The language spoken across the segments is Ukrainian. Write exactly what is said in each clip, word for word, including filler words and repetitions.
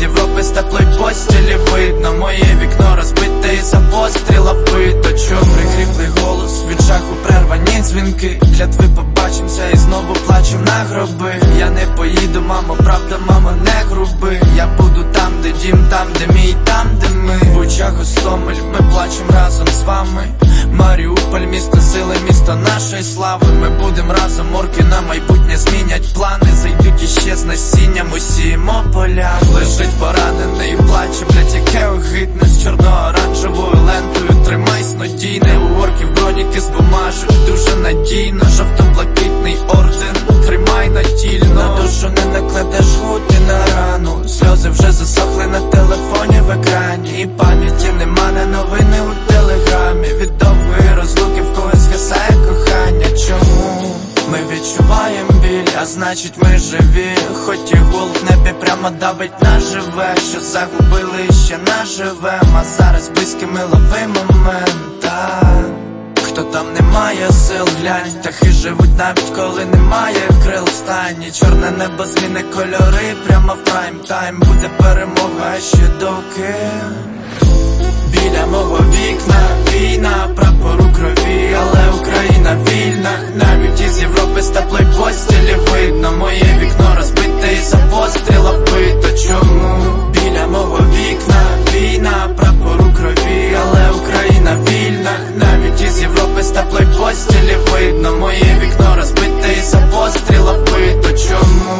Європи з теплої постілі видно моє вікно розбите і за постріла вбито. Чом прикріплий голос, від жаху прервані дзвінки. Клятви побачимся і знову плачу на гроби. Я не поїду, мамо, правда, мамо, не груби. Я буду там, де дім, там, де мій, там, де ми. Буча, Гостомель, ми плачем разом з вами. Маріуполь, місто сили, місто нашої слави. Ми будем разом, орки на майбутнє змінять плани. Зайдуть іще з насінням, усіємо поля. Лежить поранений і плаче, блять, яке огидне. З чорно-оранжевою лентою тримайсь надійне. У орків броніки з бумажок, дуже надійно. Жовто-блакитний орден, тримай натільно. На душу не накладеш гуті на рану. Сльози вже засохли на телефоні в екрані. І пам'яті нема, на новини у телеграмі. Від довгої розлуки в когось згасає кохання. Чому? Ми відчуваєм біль, а значить ми живі. Хоч і гул в небі прямо давить наживе. Що загубили і ще наживем. А зараз близькими лови момент. Хто там не має сил, глянь. Птахи живуть навіть коли немає крил. Встані, чорне небо зміни кольори. Прямо в прайм-тайм буде перемога ще доки. Біля мого вікна війна, прапор у крові, але Україна вільна. Навіть із Європи з теплої постілі видно моє вікно розбите і за постріла вбито. Чому? Біля мого вікна війна, прапор у крові, але Україна вільна. Навіть із Європи з теплої постілі видно моє вікно розбите і за постріла вбито. Чому?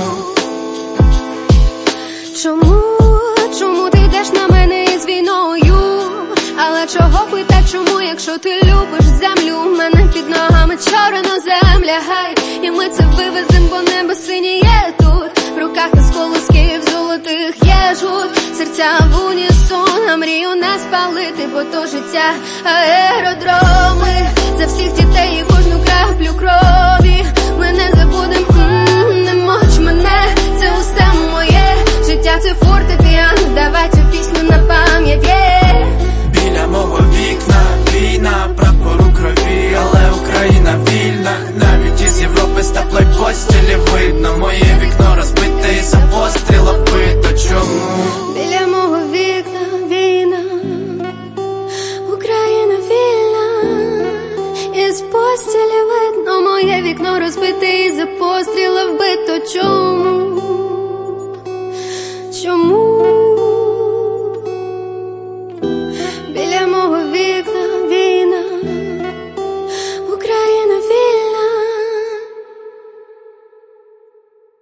Чому? Чому ти йдеш на мене із війною? Але чого питать, чому, якщо ти любиш землю? У мене під ногами чорна земля, гай. І ми це вивезем, бо небо синіє тут. В руках із колосків золотих є жут. Серця в унісон, а мрію не спалити, бо то життя аеродроми. За всіх дітей і кожну краплю крові. Ми не забудем, м-м, не моч мене. Це усе моє життя, це фортепіано. Давай цю пісню на пам'ять, є. Біля мого вікна війна, прапор у крові, але Україна вільна. Навіть із Європи з теплої постілі видно моє вікно розбите і за постріла вбито. Чому? Біля мого вікна війна, Україна вільна. Із постілі видно моє вікно розбите і за постріла вбито. Чому?